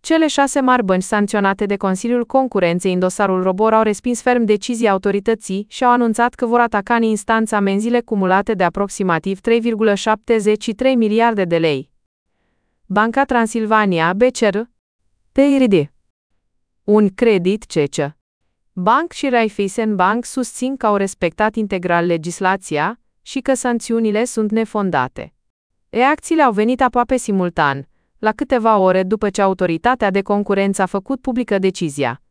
Cele 6 mari bănci sancționate de Consiliul Concurenței în dosarul Robor au respins ferm decizia autorității și au anunțat că vor ataca în instanță amenziile cumulate de aproximativ 3,73 miliarde de lei. Banca Transilvania BCR PRD Unicredit CC Bank și Raiffeisen Bank susțin că au respectat integral legislația și că sancțiunile sunt nefondate. Reacțiile au venit aproape simultan, la câteva ore după ce Autoritatea de Concurență a făcut publică decizia.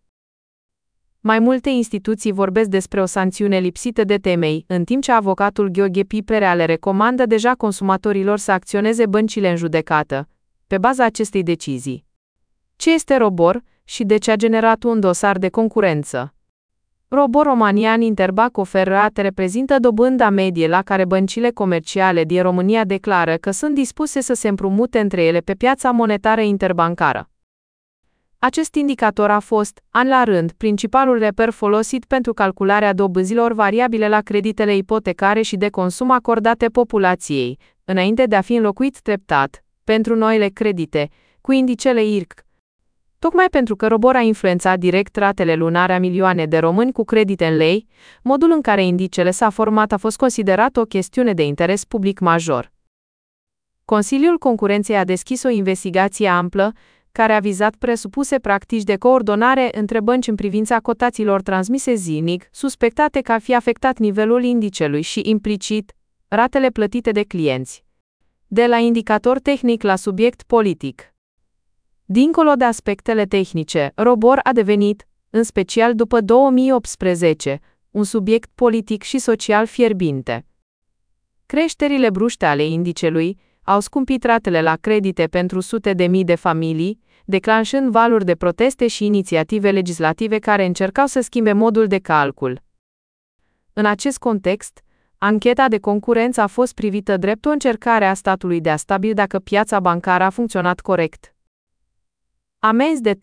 Mai multe instituții vorbesc despre o sancțiune lipsită de temei, în timp ce avocatul Gheorghe Piperea le recomandă deja consumatorilor să acționeze băncile în judecată, pe baza acestei decizii. Ce este Robor și de ce a generat un dosar de concurență? Robor Romanian Interbank oferă rate reprezintă dobânda medie la care băncile comerciale din România declară că sunt dispuse să se împrumute între ele pe piața monetară interbancară. Acest indicator a fost, an la rând, principalul reper folosit pentru calcularea dobânzilor variabile la creditele ipotecare și de consum acordate populației, înainte de a fi înlocuit treptat, pentru noile credite, cu indicele IRC. Tocmai pentru că Robor a influențat direct ratele lunare a milioane de români cu credite în lei, modul în care indicele s-a format a fost considerat o chestiune de interes public major. Consiliul Concurenței a deschis o investigație amplă, care a vizat presupuse practici de coordonare între bănci în privința cotațiilor transmise zilnic, suspectate că ar fi afectat nivelul indicelui și, implicit, ratele plătite de clienți. De la indicator tehnic la subiect politic. Dincolo de aspectele tehnice, Robor a devenit, în special după 2018, un subiect politic și social fierbinte. Creșterile bruște ale indicelui au scumpit ratele la credite pentru sute de mii de familii, declanșând valuri de proteste și inițiative legislative care încercau să schimbe modul de calcul. În acest context, ancheta de concurență a fost privită drept o încercare a statului de a stabili dacă piața bancară a funcționat corect. Amenzi de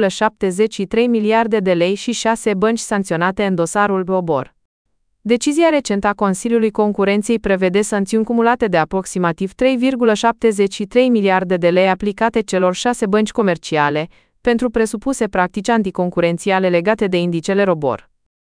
3,73 miliarde de lei și 6 bănci sancționate în dosarul Robor. Decizia recentă a Consiliului Concurenței prevede sancțiuni cumulate de aproximativ 3,73 miliarde de lei aplicate celor 6 bănci comerciale, pentru presupuse practici anticoncurențiale legate de indicele Robor.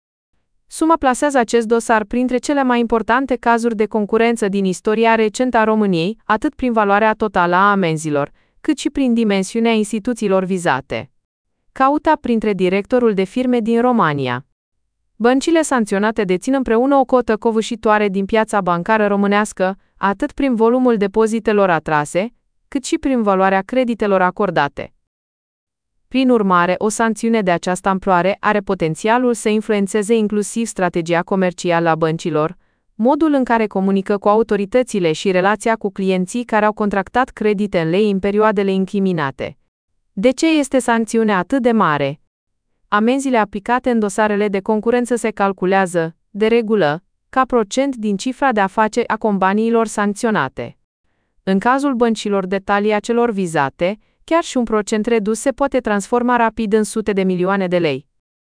Suma plasează acest dosar printre cele mai importante cazuri de concurență din istoria recentă a României, atât prin valoarea totală a amenzilor, cât și prin dimensiunea instituțiilor vizate. Cauta printre directorul de firme din România. Băncile sancționate dețin împreună o cotă covârșitoare din piața bancară românească, atât prin volumul depozitelor atrase, cât și prin valoarea creditelor acordate. Prin urmare, o sancțiune de această amploare are potențialul să influențeze inclusiv strategia comercială a băncilor, modul în care comunică cu autoritățile și relația cu clienții care au contractat credite în lei în perioadele incriminate. De ce este sancțiunea atât de mare? Amenziile aplicate în dosarele de concurență se calculează, de regulă, ca procent din cifra de afaceri a companiilor sancționate. În cazul băncilor detalii celor vizate, chiar și un procent redus se poate transforma rapid în sute de milioane de lei.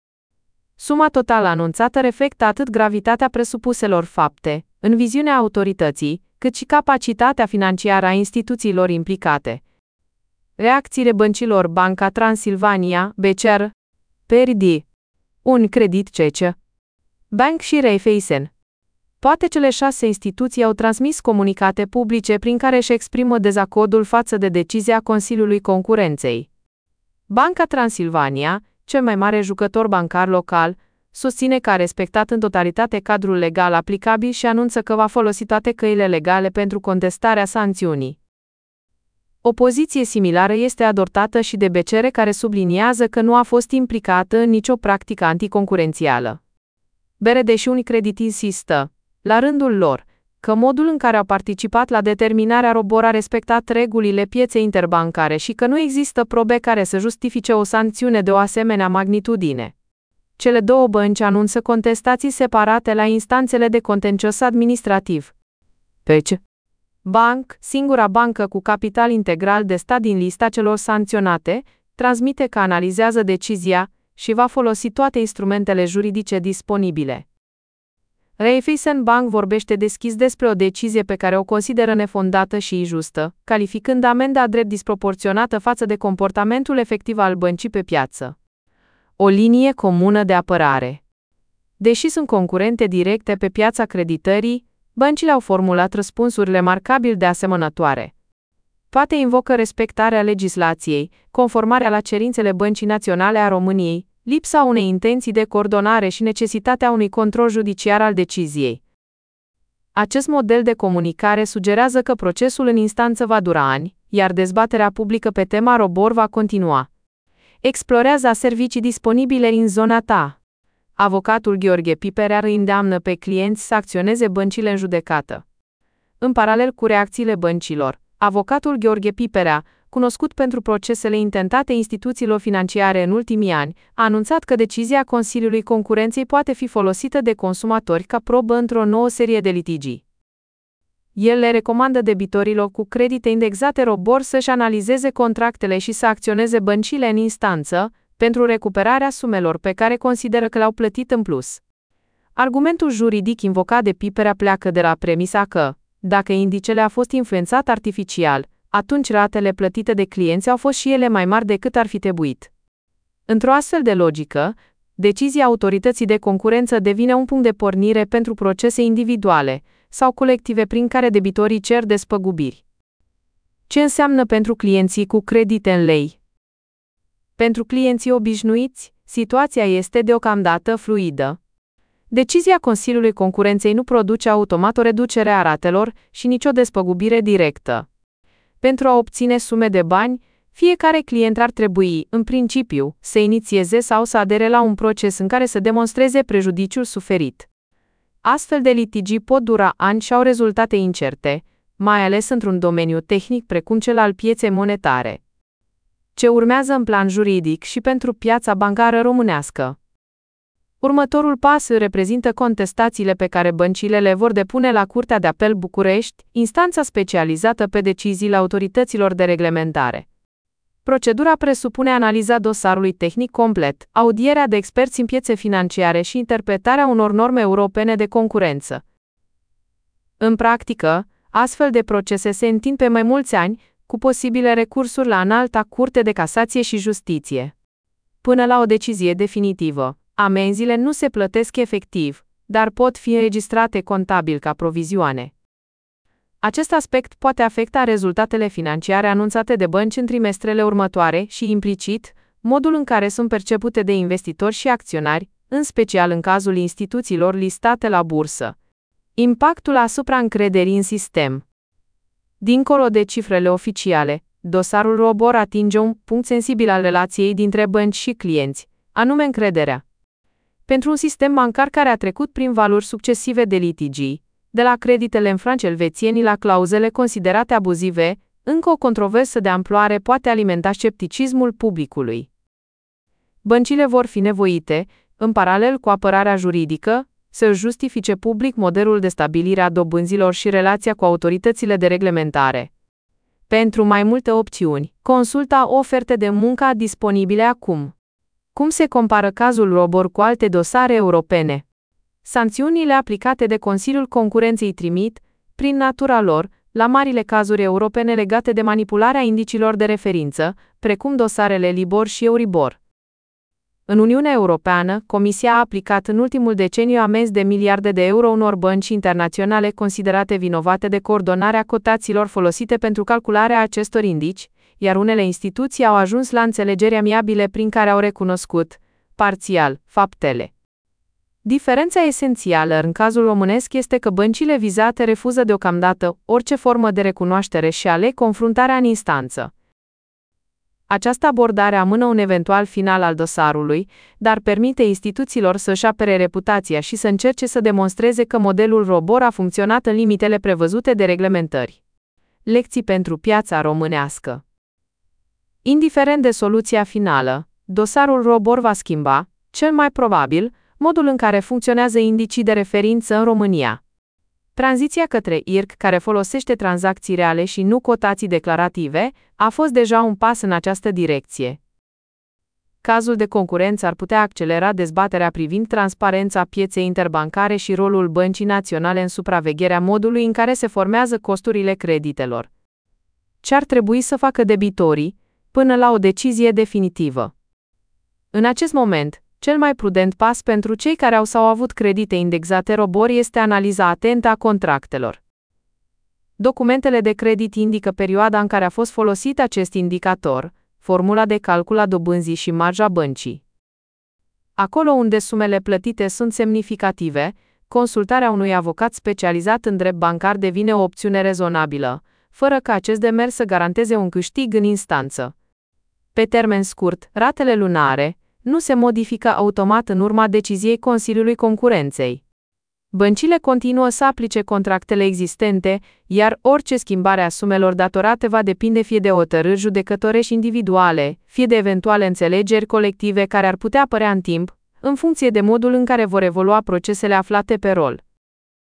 Suma totală anunțată reflectă atât gravitatea presupuselor fapte, în viziunea autorității, cât și capacitatea financiară a instituțiilor implicate. Reacțiile băncilor Banca Transilvania, BCR, PRD, Unicredit CC, Bank și Raiffeisen. Toate cele 6 instituții au transmis comunicate publice prin care își exprimă dezacordul față de decizia Consiliului Concurenței. Banca Transilvania, cel mai mare jucător bancar local, susține că a respectat în totalitate cadrul legal aplicabil și anunță că va folosi toate căile legale pentru contestarea sancțiunii. O poziție similară este adoptată și de BCR, care subliniază că nu a fost implicată în nicio practică anticoncurențială. BRD și Unicredit insistă, la rândul lor, că modul în care au participat la determinarea Robor a respectat regulile pieței interbancare și că nu există probe care să justifice o sancțiune de o asemenea magnitudine. Cele două bănci anunță contestații separate la instanțele de contencios administrativ. PC Bank, singura bancă cu capital integral de stat din lista celor sancționate, transmite că analizează decizia și va folosi toate instrumentele juridice disponibile. Raiffeisen Bank vorbește deschis despre o decizie pe care o consideră nefondată și injustă, calificând amenda drept disproporționată față de comportamentul efectiv al băncii pe piață. O linie comună de apărare. Deși sunt concurente directe pe piața creditării, băncile au formulat răspunsuri remarcabil de asemănătoare. Toate invocă respectarea legislației, conformarea la cerințele Băncii Naționale a României, lipsa unei intenții de coordonare și necesitatea unui control judiciar al deciziei. Acest model de comunicare sugerează că procesul în instanță va dura ani, iar dezbaterea publică pe tema ROBOR va continua. Explorează servicii disponibile în zona ta. Avocatul Gheorghe Piperea îi îndeamnă pe clienți să acționeze băncile în judecată. În paralel cu reacțiile băncilor, avocatul Gheorghe Piperea, cunoscut pentru procesele intentate instituțiilor financiare în ultimii ani, a anunțat că decizia Consiliului Concurenței poate fi folosită de consumatori ca probă într-o nouă serie de litigii. El le recomandă debitorilor cu credite indexate ROBOR să-și analizeze contractele și să acționeze băncile în instanță pentru recuperarea sumelor pe care consideră că le-au plătit în plus. Argumentul juridic invocat de Piperea pleacă de la premisa că, dacă indicele a fost influențat artificial, atunci ratele plătite de clienți au fost și ele mai mari decât ar fi trebuit. Într-o astfel de logică, decizia autorității de concurență devine un punct de pornire pentru procese individuale sau colective prin care debitorii cer despăgubiri. Ce înseamnă pentru clienții cu credite în lei? Pentru clienții obișnuiți, situația este deocamdată fluidă. Decizia Consiliului Concurenței nu produce automat o reducere a ratelor și nicio despăgubire directă. Pentru a obține sume de bani, fiecare client ar trebui, în principiu, să inițieze sau să adere la un proces în care să demonstreze prejudiciul suferit. Astfel de litigii pot dura ani și au rezultate incerte, mai ales într-un domeniu tehnic precum cel al pieței monetare. Ce urmează în plan juridic și pentru piața bancară românească? Următorul pas reprezintă contestațiile pe care băncile le vor depune la Curtea de Apel București, instanța specializată pe deciziile autorităților de reglementare. Procedura presupune analiza dosarului tehnic complet, audierea de experți în piețe financiare și interpretarea unor norme europene de concurență. În practică, astfel de procese se întind pe mai mulți ani, cu posibile recursuri la Înalta Curte de Casație și Justiție. Până la o decizie definitivă, amenziile nu se plătesc efectiv, dar pot fi înregistrate contabil ca provizioane. Acest aspect poate afecta rezultatele financiare anunțate de bănci în trimestrele următoare și, implicit, modul în care sunt percepute de investitori și acționari, în special în cazul instituțiilor listate la bursă. Impactul asupra încrederii în sistem. Dincolo de cifrele oficiale, dosarul ROBOR atinge un punct sensibil al relației dintre bănci și clienți, anume încrederea. Pentru un sistem bancar care a trecut prin valuri succesive de litigii, de la creditele în franci elvețieni la clauzele considerate abuzive, încă o controversă de amploare poate alimenta scepticismul publicului. Băncile vor fi nevoite, în paralel cu apărarea juridică, să justifice public modelul de stabilire a dobânzilor și relația cu autoritățile de reglementare. Pentru mai multe opțiuni, consulta oferte de muncă disponibile acum. Cum se compară cazul ROBOR cu alte dosare europene? Sancțiunile aplicate de Consiliul Concurenței trimit, prin natura lor, la marile cazuri europene legate de manipularea indicilor de referință, precum dosarele LIBOR și Euribor. În Uniunea Europeană, Comisia a aplicat în ultimul deceniu amenzi de miliarde de euro unor bănci internaționale considerate vinovate de coordonarea cotațiilor folosite pentru calcularea acestor indici, iar unele instituții au ajuns la înțelegeri amiabile prin care au recunoscut, parțial, faptele. Diferența esențială în cazul românesc este că băncile vizate refuză deocamdată orice formă de recunoaștere și aleg confruntarea în instanță. Această abordare amână un eventual final al dosarului, dar permite instituțiilor să-și apere reputația și să încerce să demonstreze că modelul ROBOR a funcționat în limitele prevăzute de reglementări. Lecții pentru piața românească. Indiferent de soluția finală, dosarul ROBOR va schimba, cel mai probabil, modul în care funcționează indicii de referință în România. Tranziția către IRC, care folosește tranzacții reale și nu cotații declarative, a fost deja un pas în această direcție. Cazul de concurență ar putea accelera dezbaterea privind transparența pieței interbancare și rolul Băncii Naționale în supravegherea modului în care se formează costurile creditelor. Ce ar trebui să facă debitorii până la o decizie definitivă? În acest moment, cel mai prudent pas pentru cei care au sau avut credite indexate ROBOR este analiza atentă a contractelor. Documentele de credit indică perioada în care a fost folosit acest indicator, formula de calcul a dobânzii și marja băncii. Acolo unde sumele plătite sunt semnificative, consultarea unui avocat specializat în drept bancar devine o opțiune rezonabilă, fără ca acest demers să garanteze un câștig în instanță. Pe termen scurt, ratele lunare nu se modifică automat în urma deciziei Consiliului Concurenței. Băncile continuă să aplice contractele existente, iar orice schimbare a sumelor datorate va depinde fie de hotărâri judecătorești individuale, fie de eventuale înțelegeri colective care ar putea apărea în timp, în funcție de modul în care vor evolua procesele aflate pe rol.